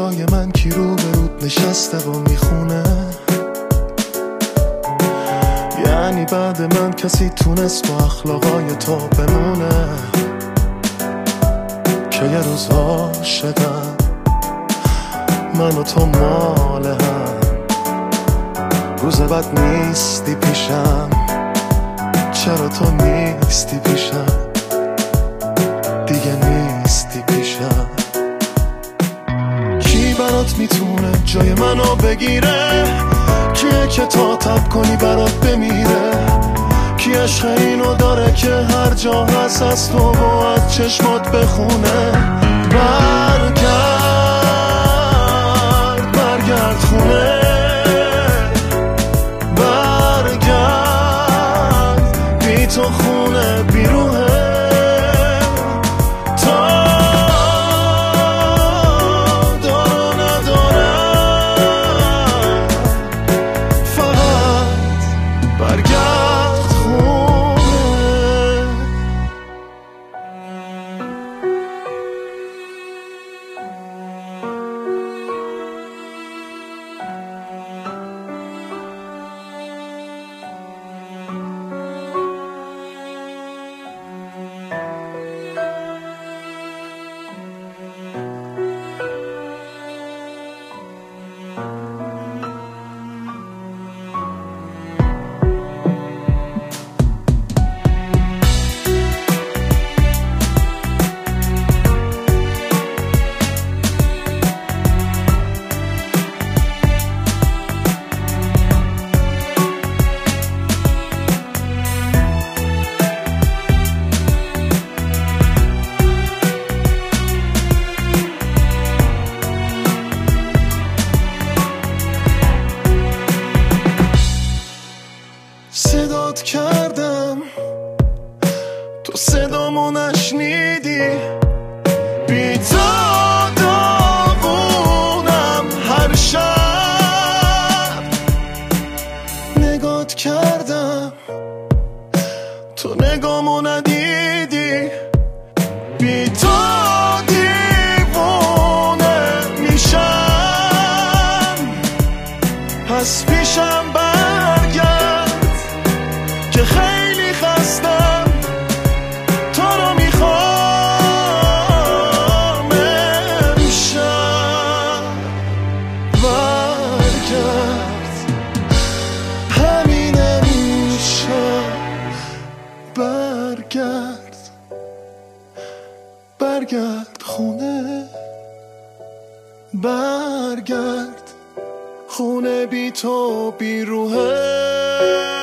جای من کی رو به رود نشسته و میخونه؟ یعنی بعد من کسی تونست با اخلاقای تو بمونه؟ که یه روز عاشقم من و تو مال هم، روز بعد نیستی پیشم. چرا تو نیستی پیشم؟ دیگه نیستی پیشم. کی برات میتونه جای منو بگیره؟ کیه که تا تب کنی برات بمیره؟ کی عشق اینو داره که هر جا هست از تو و از چشمات بخونه؟ برگرد خونه، برگرد بی تو خونه بیروه. صدات کردم تو صدامو نشنیدی، بی تو داغونم هر شب. نگات کردم تو نگامو ندیدی، بی تو دیوونه میشم. پس پیشم که خیلی خستم، تو رو میخوام امشب. برگرد همین امشب، برگرد خونه، برگرد خونه بی تو بی روحه.